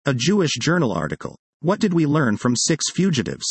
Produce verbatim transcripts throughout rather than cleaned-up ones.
A Jewish Journal article. What did we learn from six fugitives?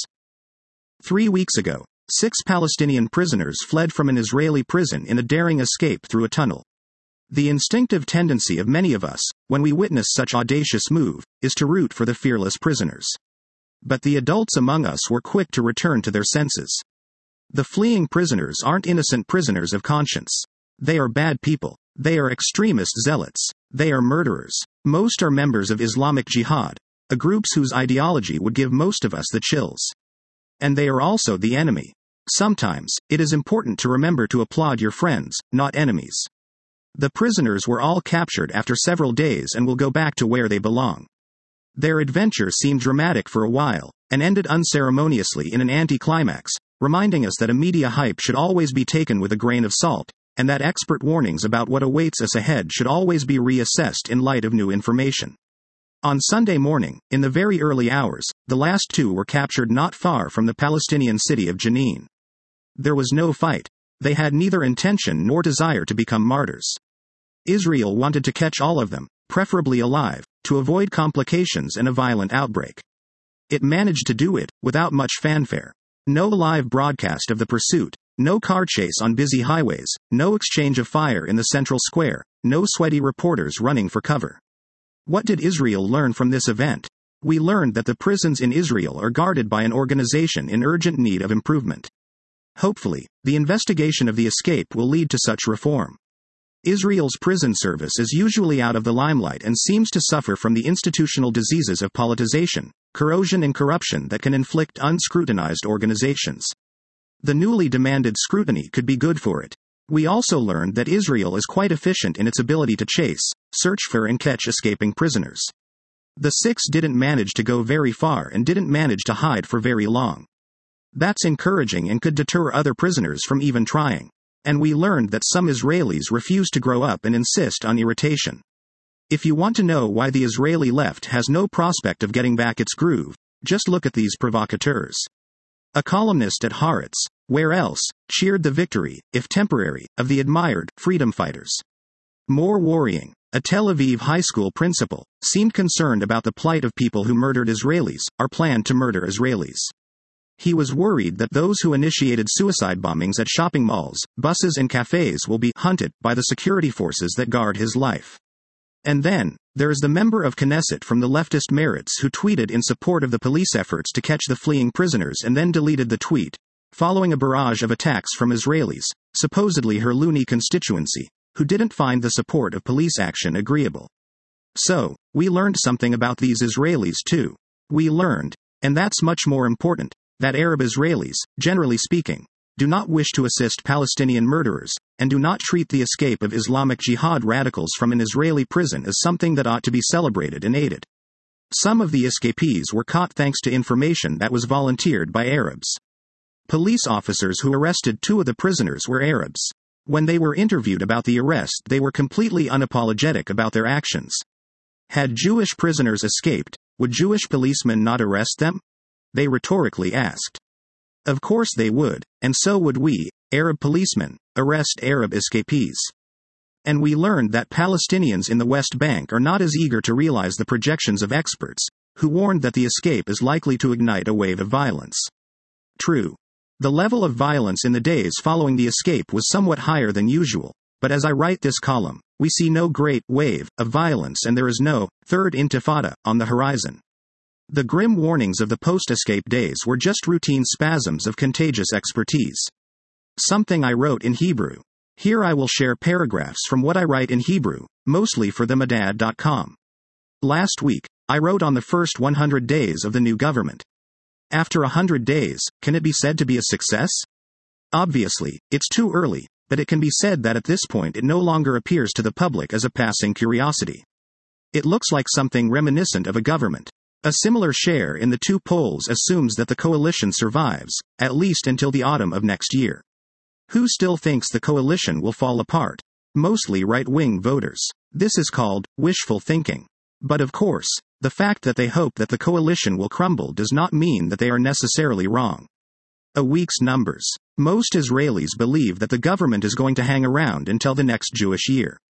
Three weeks ago, six Palestinian prisoners fled from an Israeli prison in a daring escape through a tunnel. The instinctive tendency of many of us, when we witness such audacious move, is to root for the fearless prisoners. But the adults among us were quick to return to their senses. The fleeing prisoners aren't innocent prisoners of conscience. They are bad people. They are extremist zealots. They are murderers. Most are members of Islamic Jihad, a group whose ideology would give most of us the chills. And they are also the enemy. Sometimes, it is important to remember to applaud your friends, not enemies. The prisoners were all captured after several days and will go back to where they belong. Their adventure seemed dramatic for a while, and ended unceremoniously in an anticlimax, reminding us that a media hype should always be taken with a grain of salt, and that expert warnings about what awaits us ahead should always be reassessed in light of new information. On Sunday morning, in the very early hours, the last two were captured not far from the Palestinian city of Jenin. There was no fight. They had neither intention nor desire to become martyrs. Israel wanted to catch all of them, preferably alive, to avoid complications and a violent outbreak. It managed to do it, without much fanfare. No live broadcast of the pursuit, no car chase on busy highways, no exchange of fire in the central square, no sweaty reporters running for cover. What did Israel learn from this event? We learned that the prisons in Israel are guarded by an organization in urgent need of improvement. Hopefully, the investigation of the escape will lead to such reform. Israel's prison service is usually out of the limelight and seems to suffer from the institutional diseases of politicization, corrosion and corruption that can inflict unscrutinized organizations. The newly demanded scrutiny could be good for it. We also learned that Israel is quite efficient in its ability to chase, search for and catch escaping prisoners. The six didn't manage to go very far and didn't manage to hide for very long. That's encouraging and could deter other prisoners from even trying. And we learned that some Israelis refuse to grow up and insist on irritation. If you want to know why the Israeli left has no prospect of getting back its groove, just look at these provocateurs. A columnist at Haaretz, where else, cheered the victory, if temporary, of the admired freedom fighters. More worrying, a Tel Aviv high school principal seemed concerned about the plight of people who murdered Israelis, or planned to murder Israelis. He was worried that those who initiated suicide bombings at shopping malls, buses and cafes will be hunted by the security forces that guard his life. And then, there is the member of Knesset from the leftist Meretz who tweeted in support of the police efforts to catch the fleeing prisoners and then deleted the tweet, following a barrage of attacks from Israelis, supposedly her loony constituency, who didn't find the support of police action agreeable. So, we learned something about these Israelis too. We learned, and that's much more important, that Arab Israelis, generally speaking, do not wish to assist Palestinian murderers, and do not treat the escape of Islamic Jihad radicals from an Israeli prison as something that ought to be celebrated and aided. Some of the escapees were caught thanks to information that was volunteered by Arabs. Police officers who arrested two of the prisoners were Arabs. When they were interviewed about the arrest, they were completely unapologetic about their actions. Had Jewish prisoners escaped, would Jewish policemen not arrest them? They rhetorically asked. Of course they would, and so would we, Arab policemen, arrest Arab escapees. And we learned that Palestinians in the West Bank are not as eager to realize the projections of experts, who warned that the escape is likely to ignite a wave of violence. True. The level of violence in the days following the escape was somewhat higher than usual, but as I write this column, we see no great wave of violence and there is no third intifada on the horizon. The grim warnings of the post-escape days were just routine spasms of contagious expertise. Something I wrote in Hebrew. Here I will share paragraphs from what I write in Hebrew, mostly for the Madad dot com. Last week, I wrote on the first one hundred days of the new government. After a hundred days, can it be said to be a success? Obviously, it's too early, but it can be said that at this point it no longer appears to the public as a passing curiosity. It looks like something reminiscent of a government. A similar share in the two polls assumes that the coalition survives, at least until the autumn of next year. Who still thinks the coalition will fall apart? Mostly right-wing voters. This is called wishful thinking. But of course, the fact that they hope that the coalition will crumble does not mean that they are necessarily wrong. A week's numbers. Most Israelis believe that the government is going to hang around until the next Jewish year.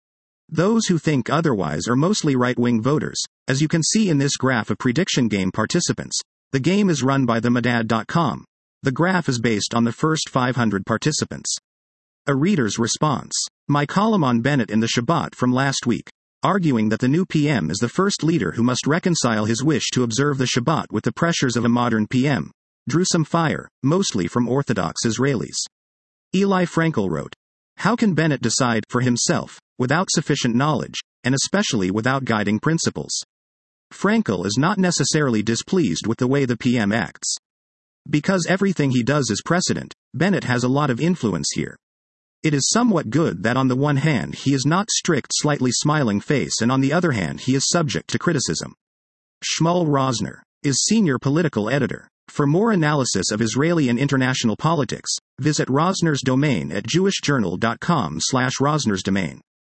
Those who think otherwise are mostly right-wing voters. As you can see in this graph of prediction game participants, the game is run by the Madad dot com. The graph is based on the first five hundred participants. A reader's response. My column on Bennett in the Shabbat from last week, arguing that the new P M is the first leader who must reconcile his wish to observe the Shabbat with the pressures of a modern P M, drew some fire, mostly from Orthodox Israelis. Eli Frankel wrote, how can Bennett decide for himself, without sufficient knowledge, and especially without guiding principles? Frankel is not necessarily displeased with the way the P M acts. Because everything he does is precedent, Bennett has a lot of influence here. It is somewhat good that on the one hand he is not strict, slightly smiling face, and on the other hand he is subject to criticism. Shmuel Rosner is senior political editor. For more analysis of Israeli and international politics, visit Rosner's domain at jewish journal dot com slash Rosner's domain.